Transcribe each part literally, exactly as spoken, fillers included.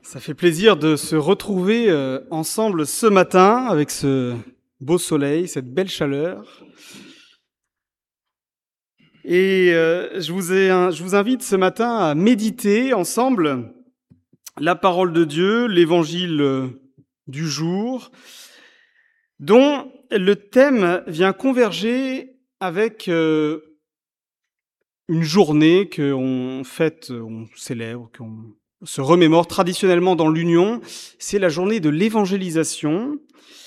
Ça fait plaisir de se retrouver euh, ensemble ce matin avec ce beau soleil, cette belle chaleur. Et euh, je, vous ai, je vous invite ce matin à méditer ensemble la parole de Dieu, l'évangile euh, du jour, dont le thème vient converger avec euh, une journée qu'on fête, on célèbre, qu'on se remémore traditionnellement dans l'Union. C'est la journée de l'évangélisation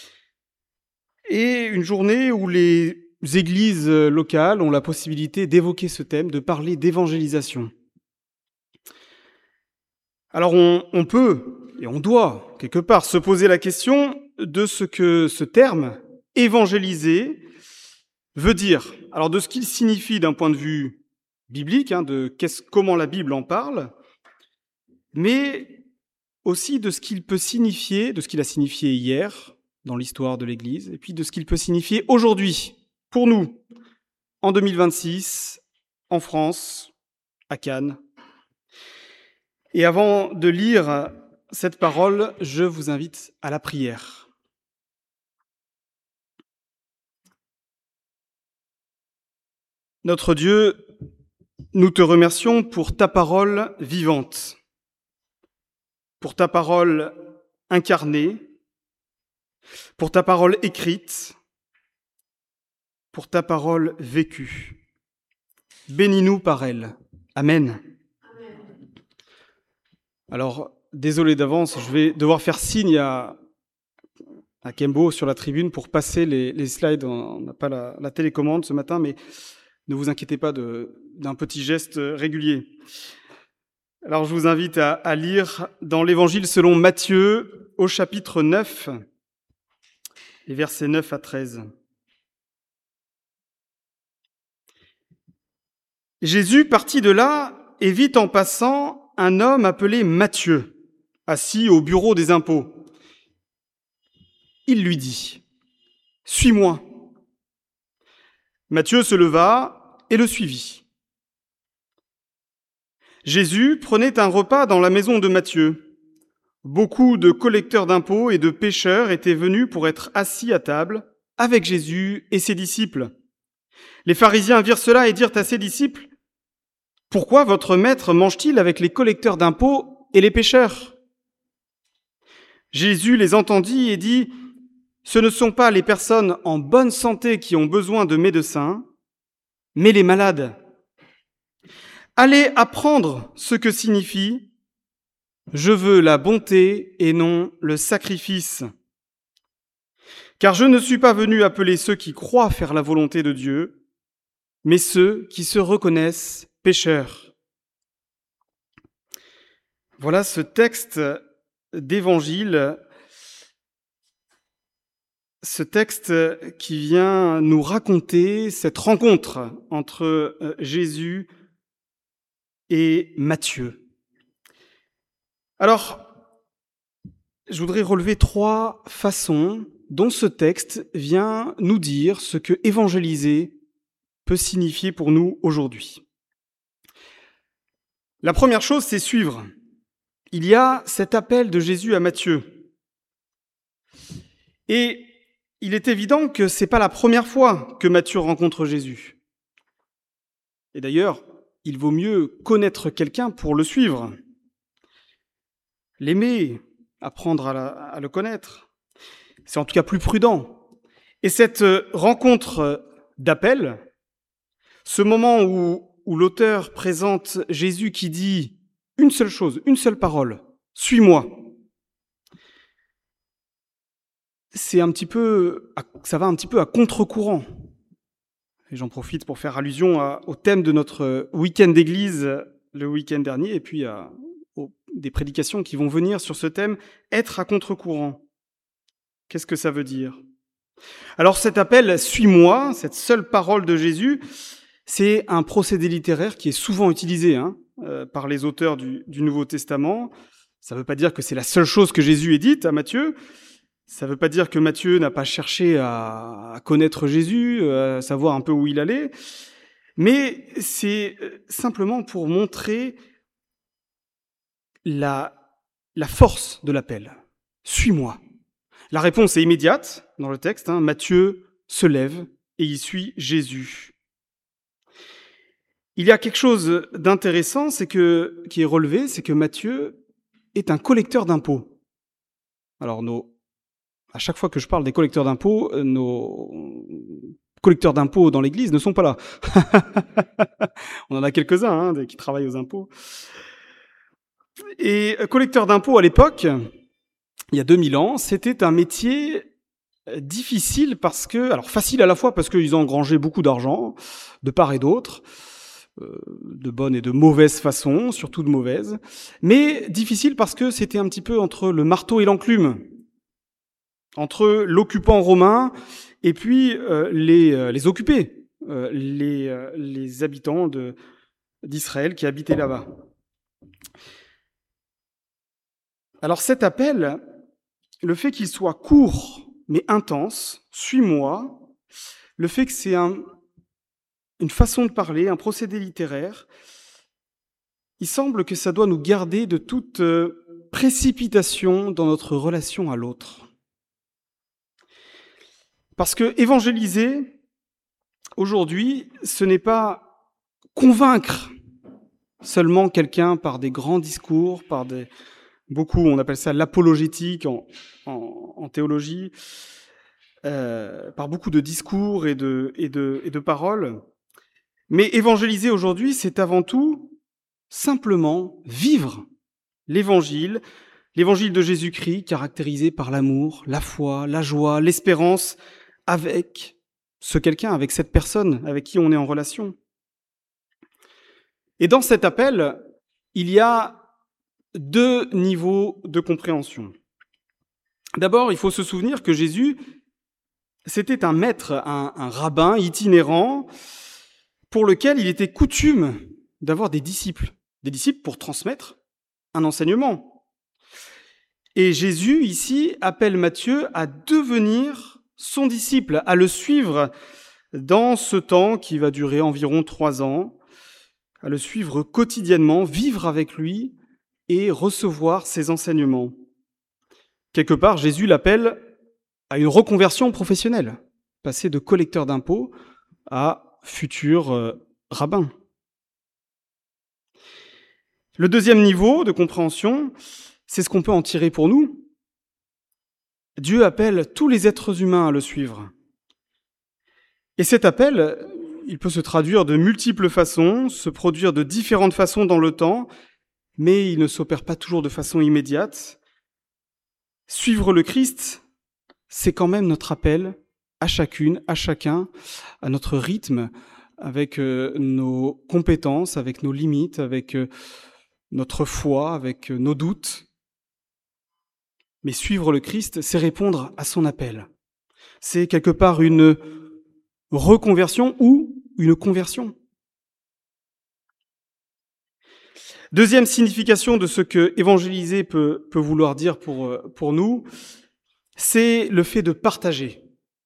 et une journée où les églises locales ont la possibilité d'évoquer ce thème, de parler d'évangélisation. Alors on, on peut et on doit quelque part se poser la question de ce que ce terme évangéliser veut dire. Alors de ce qu'il signifie d'un point de vue biblique, hein, de qu'est-ce, comment la Bible en parle, mais aussi de ce qu'il peut signifier, de ce qu'il a signifié hier dans l'histoire de l'Église, et puis de ce qu'il peut signifier aujourd'hui, pour nous, en deux mille vingt-six, en France, à Cannes. Et avant de lire cette parole, je vous invite à la prière. Notre Dieu, nous te remercions pour ta parole vivante, pour ta parole incarnée, pour ta parole écrite, pour ta parole vécue. Bénis-nous par elle. Amen. Amen. Alors, désolé d'avance, je vais devoir faire signe à, à Kembo sur la tribune pour passer les, les slides. On n'a pas la, la télécommande ce matin, mais ne vous inquiétez pas de, d'un petit geste régulier. Alors, je vous invite à, à lire dans l'Évangile selon Matthieu, au chapitre neuf, les versets neuf à treize. Jésus partit de là et vit en passant un homme appelé Matthieu, assis au bureau des impôts. Il lui dit : « Suis-moi. » Matthieu se leva et le suivit. Jésus prenait un repas dans la maison de Matthieu. Beaucoup de collecteurs d'impôts et de pécheurs étaient venus pour être assis à table avec Jésus et ses disciples. Les pharisiens virent cela et dirent à ses disciples : « Pourquoi votre maître mange-t-il avec les collecteurs d'impôts et les pécheurs ?» Jésus les entendit et dit : « Ce ne sont pas les personnes en bonne santé qui ont besoin de médecins, mais les malades. Allez apprendre ce que signifie « Je veux la bonté et non le sacrifice ». Car je ne suis pas venu appeler ceux qui croient faire la volonté de Dieu, mais ceux qui se reconnaissent pécheurs. Voilà ce texte d'évangile, ce texte qui vient nous raconter cette rencontre entre Jésus et Matthieu. Alors, je voudrais relever trois façons dont ce texte vient nous dire ce que évangéliser peut signifier pour nous aujourd'hui. La première chose, c'est suivre. Il y a cet appel de Jésus à Matthieu. Et il est évident que ce n'est pas la première fois que Matthieu rencontre Jésus. Et d'ailleurs, il vaut mieux connaître quelqu'un pour le suivre, l'aimer, apprendre à, la, à le connaître. C'est en tout cas plus prudent. Et cette rencontre d'appel, ce moment où, où l'auteur présente Jésus qui dit une seule chose, une seule parole, « Suis-moi », c'est un petit peu, ça va un petit peu à contre-courant. Et j'en profite pour faire allusion à, au thème de notre week-end d'église le week-end dernier, et puis à aux, des prédications qui vont venir sur ce thème, être à contre-courant. Qu'est-ce que ça veut dire ? Alors cet appel « Suis-moi », cette seule parole de Jésus, c'est un procédé littéraire qui est souvent utilisé hein, euh, par les auteurs du, du Nouveau Testament. Ça ne veut pas dire que c'est la seule chose que Jésus ait dite à Matthieu. Ça ne veut pas dire que Matthieu n'a pas cherché à, à connaître Jésus, à savoir un peu où il allait. Mais c'est simplement pour montrer la, la force de l'appel. Suis-moi. La réponse est immédiate dans le texte. Hein. Matthieu se lève et il suit Jésus. Il y a quelque chose d'intéressant, c'est que, qui est relevé, c'est que Matthieu est un collecteur d'impôts. Alors, nos, à chaque fois que je parle des collecteurs d'impôts, nos collecteurs d'impôts dans l'Église ne sont pas là. On en a quelques-uns hein, qui travaillent aux impôts. Et collecteur d'impôts à l'époque, il y a deux mille ans, c'était un métier difficile parce que, alors facile à la fois parce qu'ils engrangeaient beaucoup d'argent, de part et d'autre, euh, de bonne et de mauvaise façon, surtout de mauvaise, mais difficile parce que c'était un petit peu entre le marteau et l'enclume, entre l'occupant romain et puis euh, les, euh, les occupés, euh, les, euh, les habitants de, d'Israël qui habitaient là-bas. Alors cet appel, le fait qu'il soit court mais intense, suis-moi, le fait que c'est un, une façon de parler, un procédé littéraire, il semble que ça doit nous garder de toute précipitation dans notre relation à l'autre. Parce que évangéliser, aujourd'hui, ce n'est pas convaincre seulement quelqu'un par des grands discours, par des... Beaucoup, on appelle ça l'apologétique en, en, en théologie, euh, par beaucoup de discours et de, et, de, et de paroles. Mais évangéliser aujourd'hui, c'est avant tout simplement vivre l'évangile, l'évangile de Jésus-Christ, caractérisé par l'amour, la foi, la joie, l'espérance, avec ce quelqu'un, avec cette personne avec qui on est en relation. Et dans cet appel, il y a deux niveaux de compréhension. D'abord, il faut se souvenir que Jésus, c'était un maître, un, un rabbin itinérant, pour lequel il était coutume d'avoir des disciples, des disciples pour transmettre un enseignement. Et Jésus, ici, appelle Matthieu à devenir son disciple, à le suivre dans ce temps qui va durer environ trois ans, à le suivre quotidiennement, vivre avec lui et recevoir ses enseignements. Quelque part, Jésus l'appelle à une reconversion professionnelle, passer de collecteur d'impôts à futur euh, rabbin. Le deuxième niveau de compréhension, c'est ce qu'on peut en tirer pour nous. Dieu appelle tous les êtres humains à le suivre. Et cet appel, il peut se traduire de multiples façons, se produire de différentes façons dans le temps, mais il ne s'opère pas toujours de façon immédiate. Suivre le Christ, c'est quand même notre appel à chacune, à chacun, à notre rythme, avec euh, nos compétences, avec nos limites, avec euh, notre foi, avec euh, nos doutes. Mais suivre le Christ, c'est répondre à son appel. C'est quelque part une reconversion ou une conversion. Deuxième signification de ce que évangéliser peut, peut vouloir dire pour, pour nous, c'est le fait de partager.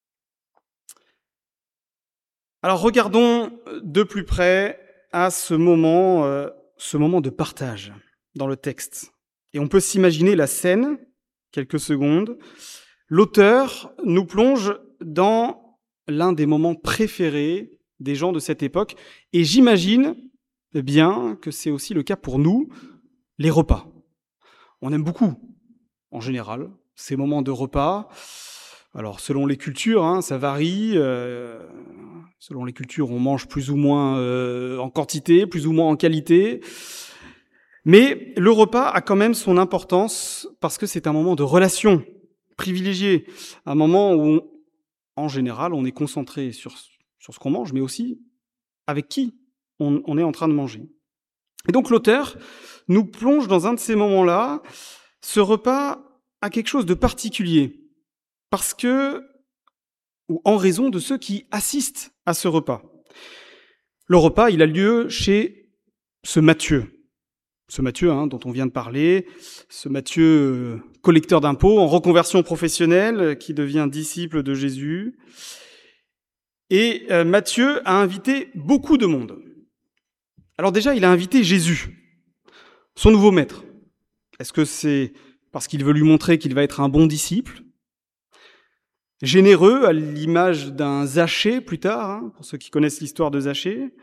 Alors regardons de plus près à ce moment, euh, ce moment de partage dans le texte. Et on peut s'imaginer la scène, quelques secondes. L'auteur nous plonge dans l'un des moments préférés des gens de cette époque, et j'imagine bien que c'est aussi le cas pour nous, les repas. On aime beaucoup, en général, ces moments de repas. Alors, selon les cultures, hein, ça varie. Euh, selon les cultures, on mange plus ou moins euh, en quantité, plus ou moins en qualité. Mais le repas a quand même son importance parce que c'est un moment de relation privilégié, un moment où, on, en général, on est concentré sur, sur ce qu'on mange, mais aussi avec qui on, on est en train de manger. Et donc l'auteur nous plonge dans un de ces moments-là. Ce repas a quelque chose de particulier parce que, ou en raison de ceux qui assistent à ce repas. Le repas, il a lieu chez ce Matthieu. Ce Matthieu hein, dont on vient de parler, ce Matthieu euh, collecteur d'impôts en reconversion professionnelle qui devient disciple de Jésus. Et euh, Matthieu a invité beaucoup de monde. Alors déjà, il a invité Jésus, son nouveau maître. Est-ce que c'est parce qu'il veut lui montrer qu'il va être un bon disciple? Généreux, à l'image d'un Zachée plus tard, hein, pour ceux qui connaissent l'histoire de Zachée?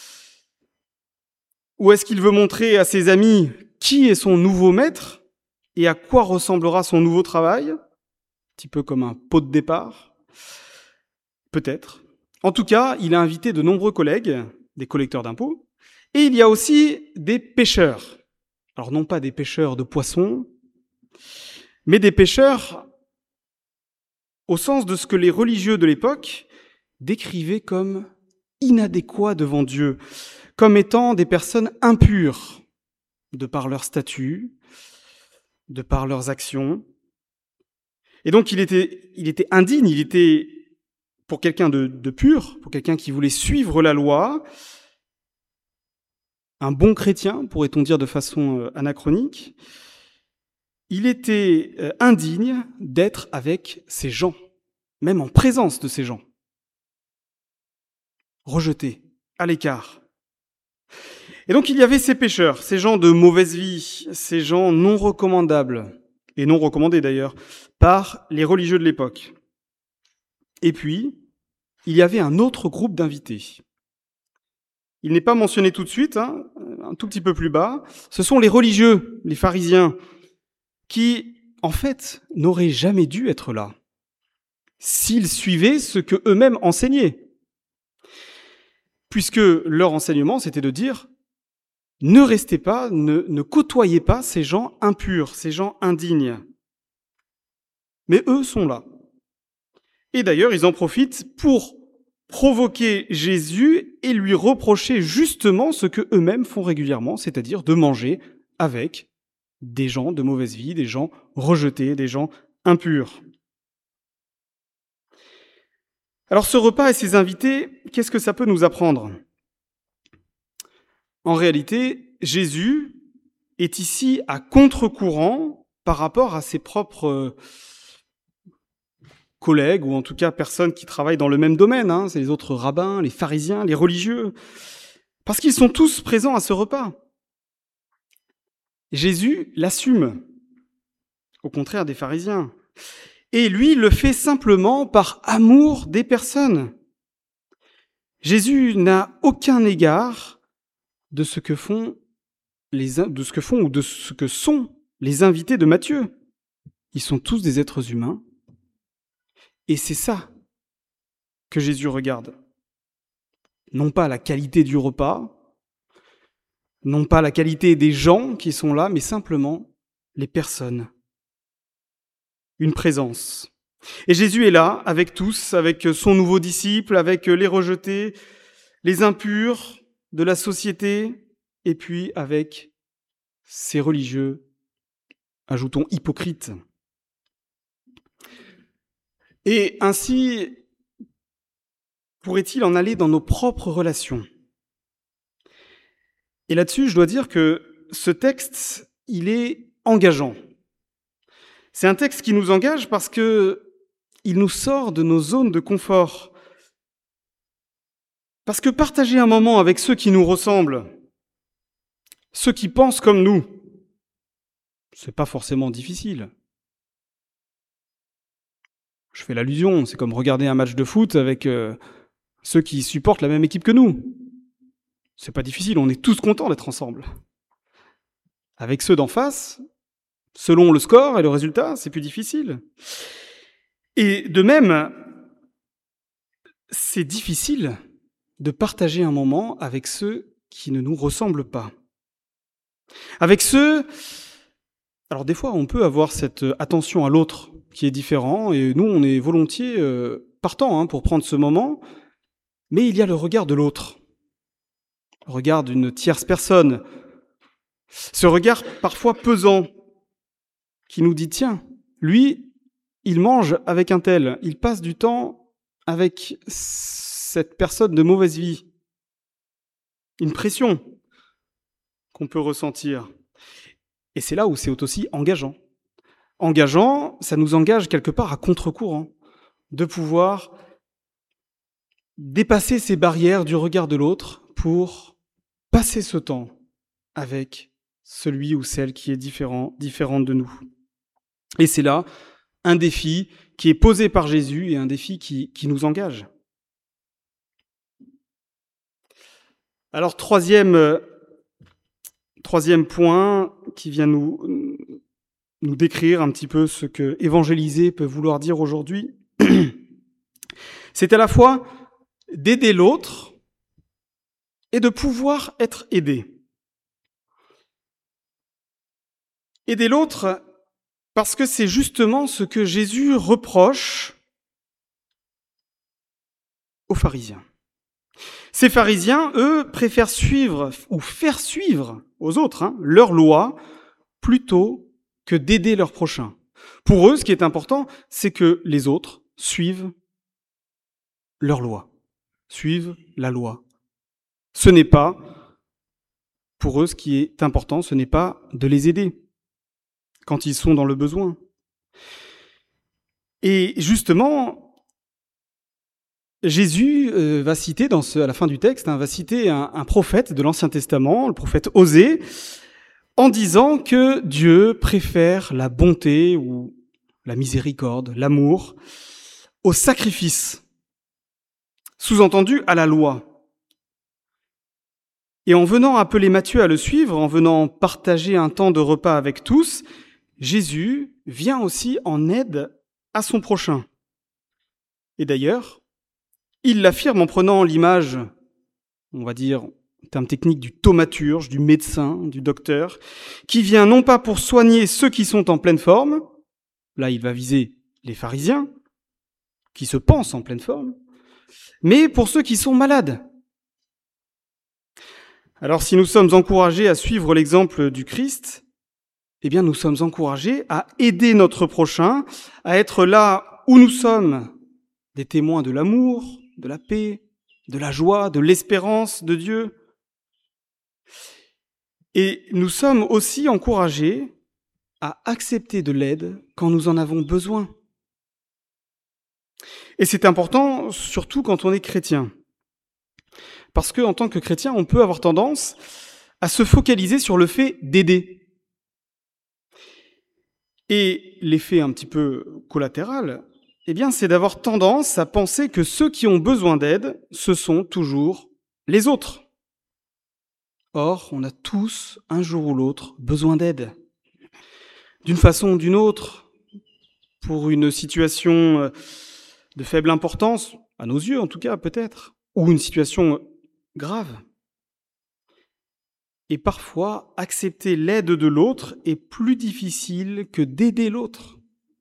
Ou est-ce qu'il veut montrer à ses amis qui est son nouveau maître et à quoi ressemblera son nouveau travail? Un petit peu comme un pot de départ. Peut-être. En tout cas, il a invité de nombreux collègues, des collecteurs d'impôts, et il y a aussi des pêcheurs. Alors non pas des pêcheurs de poissons, mais des pêcheurs au sens de ce que les religieux de l'époque décrivaient comme inadéquats devant Dieu, comme étant des personnes impures, de par leur statut, de par leurs actions. Et donc il était, il était indigne, il était, pour quelqu'un de, de pur, pour quelqu'un qui voulait suivre la loi, un bon chrétien, pourrait-on dire de façon anachronique, il était indigne d'être avec ces gens, même en présence de ces gens. Rejeté, à l'écart. Et donc il y avait ces pécheurs, ces gens de mauvaise vie, ces gens non recommandables, et non recommandés d'ailleurs, par les religieux de l'époque. Et puis, il y avait un autre groupe d'invités. Il n'est pas mentionné tout de suite, hein, un tout petit peu plus bas. Ce sont les religieux, les pharisiens, qui, en fait, n'auraient jamais dû être là, s'ils suivaient ce que eux-mêmes enseignaient. Puisque leur enseignement, c'était de dire « ne restez pas, ne, ne côtoyez pas ces gens impurs, ces gens indignes ». Mais eux sont là. Et d'ailleurs, ils en profitent pour provoquer Jésus et lui reprocher justement ce que eux-mêmes font régulièrement, c'est-à-dire de manger avec des gens de mauvaise vie, des gens rejetés, des gens impurs. Alors ce repas et ces invités, qu'est-ce que ça peut nous apprendre? En réalité, Jésus est ici à contre-courant par rapport à ses propres collègues, ou en tout cas personnes qui travaillent dans le même domaine, hein, c'est les autres rabbins, les pharisiens, les religieux, parce qu'ils sont tous présents à ce repas. Jésus l'assume, au contraire des pharisiens. Et lui, il le fait simplement par amour des personnes. Jésus n'a aucun égard de ce que font les, de ce que font ou de ce que sont les invités de Matthieu. Ils sont tous des êtres humains. Et c'est ça que Jésus regarde. Non pas la qualité du repas, non pas la qualité des gens qui sont là, mais simplement les personnes. Une présence. Et Jésus est là, avec tous, avec son nouveau disciple, avec les rejetés, les impurs de la société, et puis avec ces religieux, ajoutons hypocrites. Et ainsi, pourrait-il en aller dans nos propres relations? Et là-dessus, je dois dire que ce texte, il est engageant. C'est un texte qui nous engage parce que il nous sort de nos zones de confort. Parce que partager un moment avec ceux qui nous ressemblent, ceux qui pensent comme nous, c'est pas forcément difficile. Je fais l'allusion, c'est comme regarder un match de foot avec euh, ceux qui supportent la même équipe que nous. C'est pas difficile, on est tous contents d'être ensemble. Avec ceux d'en face, selon le score et le résultat, c'est plus difficile. Et de même, c'est difficile de partager un moment avec ceux qui ne nous ressemblent pas. Avec ceux... Alors des fois, on peut avoir cette attention à l'autre qui est différent, et nous, on est volontiers euh, partants hein, pour prendre ce moment, mais il y a le regard de l'autre, le regard d'une tierce personne, ce regard parfois pesant, qui nous dit, tiens, lui, il mange avec un tel, il passe du temps avec cette personne de mauvaise vie. Une pression qu'on peut ressentir. Et c'est là où c'est aussi engageant. Engageant, ça nous engage quelque part à contre-courant, de pouvoir dépasser ces barrières du regard de l'autre pour passer ce temps avec celui ou celle qui est différent, différente de nous. Et c'est là un défi qui est posé par Jésus et un défi qui, qui nous engage. Alors, troisième, euh, troisième point qui vient nous, nous décrire un petit peu ce que évangéliser peut vouloir dire aujourd'hui, c'est à la fois d'aider l'autre et de pouvoir être aidé. Aider l'autre parce que c'est justement ce que Jésus reproche aux pharisiens. Ces pharisiens, eux, préfèrent suivre ou faire suivre aux autres hein, leur loi plutôt que d'aider leur prochain. Pour eux, ce qui est important, c'est que les autres suivent leur loi, suivent la loi. Ce n'est pas, pour eux, ce qui est important, ce n'est pas de les aider quand ils sont dans le besoin. Et justement, Jésus euh, va citer, dans ce, à la fin du texte, hein, va citer un, un prophète de l'Ancien Testament, le prophète Osée, en disant que Dieu préfère la bonté ou la miséricorde, l'amour, au sacrifice, sous-entendu à la loi. Et en venant appeler Matthieu à le suivre, en venant partager un temps de repas avec tous, Jésus vient aussi en aide à son prochain. Et d'ailleurs, il l'affirme en prenant l'image, on va dire, terme technique, du thaumaturge, du médecin, du docteur, qui vient non pas pour soigner ceux qui sont en pleine forme, là il va viser les pharisiens, qui se pensent en pleine forme, mais pour ceux qui sont malades. Alors si nous sommes encouragés à suivre l'exemple du Christ, eh bien nous sommes encouragés à aider notre prochain, à être là où nous sommes, des témoins de l'amour, de la paix, de la joie, de l'espérance de Dieu. Et nous sommes aussi encouragés à accepter de l'aide quand nous en avons besoin. Et c'est important, surtout quand on est chrétien. Parce qu'en tant que chrétien, on peut avoir tendance à se focaliser sur le fait d'aider. Et l'effet un petit peu collatéral, eh bien, c'est d'avoir tendance à penser que ceux qui ont besoin d'aide, ce sont toujours les autres. Or, on a tous, un jour ou l'autre, besoin d'aide. D'une façon ou d'une autre, pour une situation de faible importance, à nos yeux en tout cas peut-être, ou une situation grave. Et parfois, accepter l'aide de l'autre est plus difficile que d'aider l'autre.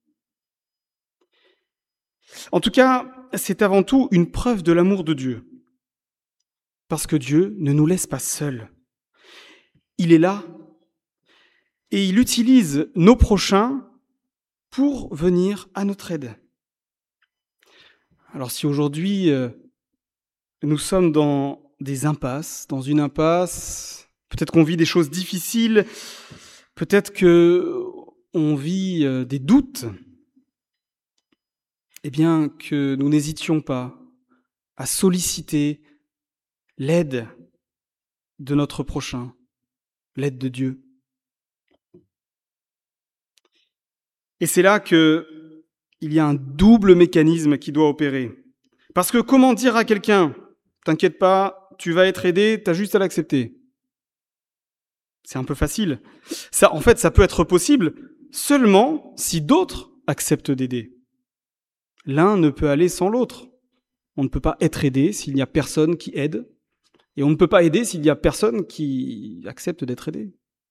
En tout cas, c'est avant tout une preuve de l'amour de Dieu. Parce que Dieu ne nous laisse pas seuls. Il est là et il utilise nos prochains pour venir à notre aide. Alors si aujourd'hui euh, nous sommes dans des impasses, dans une impasse, peut-être qu'on vit des choses difficiles, peut-être qu'on vit euh, des doutes, eh bien que nous n'hésitions pas à solliciter l'aide de notre prochain, l'aide de Dieu. Et c'est là que il y a un double mécanisme qui doit opérer. Parce que comment dire à quelqu'un, t'inquiète pas, tu vas être aidé, t'as juste à l'accepter. C'est un peu facile. Ça, en fait, ça peut être possible seulement si d'autres acceptent d'aider. L'un ne peut aller sans l'autre. On ne peut pas être aidé s'il n'y a personne qui aide. Et on ne peut pas aider s'il n'y a personne qui accepte d'être aidé.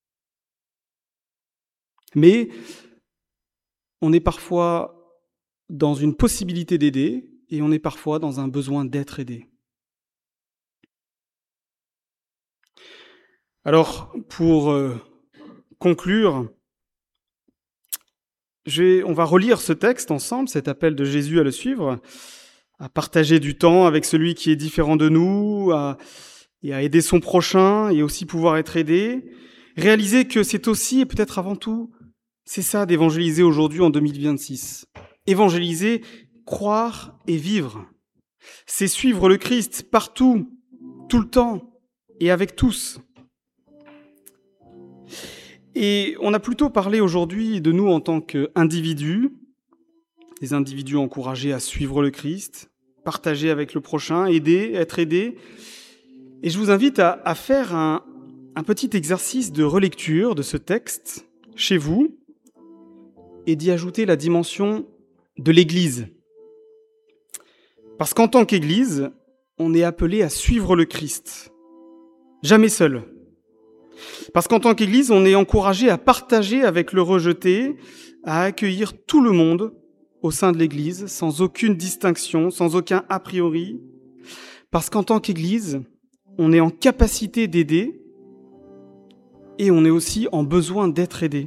Mais on est parfois dans une possibilité d'aider et on est parfois dans un besoin d'être aidé. Alors, pour euh, conclure, j'ai, on va relire ce texte ensemble, cet appel de Jésus à le suivre, à partager du temps avec celui qui est différent de nous, à, et à aider son prochain et aussi pouvoir être aidé. Réaliser que c'est aussi, et peut-être avant tout, c'est ça d'évangéliser aujourd'hui en deux mille vingt-six. Évangéliser, croire et vivre. C'est suivre le Christ partout, tout le temps et avec tous. Et on a plutôt parlé aujourd'hui de nous en tant qu'individus, des individus encouragés à suivre le Christ, partager avec le prochain, aider, être aidés. Et je vous invite à, à faire un, un petit exercice de relecture de ce texte chez vous et d'y ajouter la dimension de l'Église. Parce qu'en tant qu'Église, on est appelé à suivre le Christ, jamais seul. Parce qu'en tant qu'Église, on est encouragé à partager avec le rejeté, à accueillir tout le monde au sein de l'Église, sans aucune distinction, sans aucun a priori. Parce qu'en tant qu'Église, on est en capacité d'aider et on est aussi en besoin d'être aidé.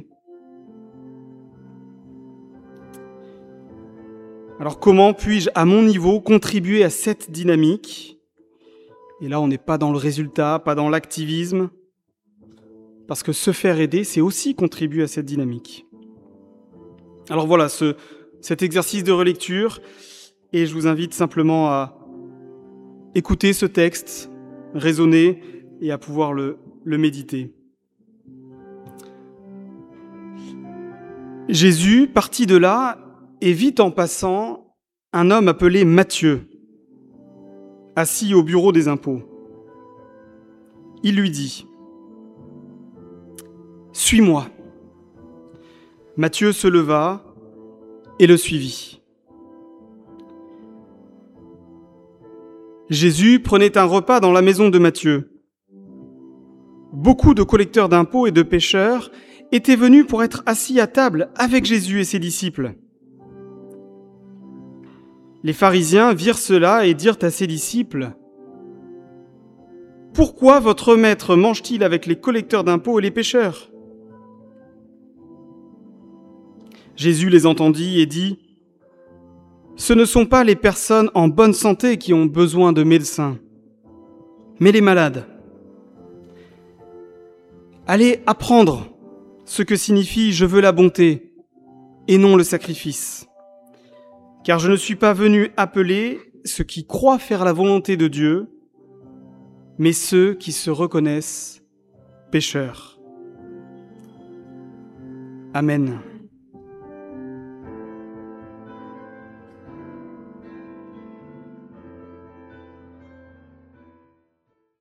Alors comment puis-je, à mon niveau, contribuer à cette dynamique ? Et là, on n'est pas dans le résultat, pas dans l'activisme, parce que se faire aider, c'est aussi contribuer à cette dynamique. Alors voilà, ce, cet exercice de relecture, et je vous invite simplement à écouter ce texte, raisonner et à pouvoir le, le méditer. Jésus, parti de là, et vite en passant, un homme appelé Matthieu, assis au bureau des impôts. Il lui dit « Suis-moi ». Matthieu se leva et le suivit. Jésus prenait un repas dans la maison de Matthieu. Beaucoup de collecteurs d'impôts et de pêcheurs étaient venus pour être assis à table avec Jésus et ses disciples. Les pharisiens virent cela et dirent à ses disciples « Pourquoi votre maître mange-t-il avec les collecteurs d'impôts et les pêcheurs ?» Jésus les entendit et dit « Ce ne sont pas les personnes en bonne santé qui ont besoin de médecins, mais les malades. Allez apprendre ce que signifie « je veux la bonté » et non le sacrifice. Car je ne suis pas venu appeler ceux qui croient faire la volonté de Dieu, mais ceux qui se reconnaissent pécheurs. Amen.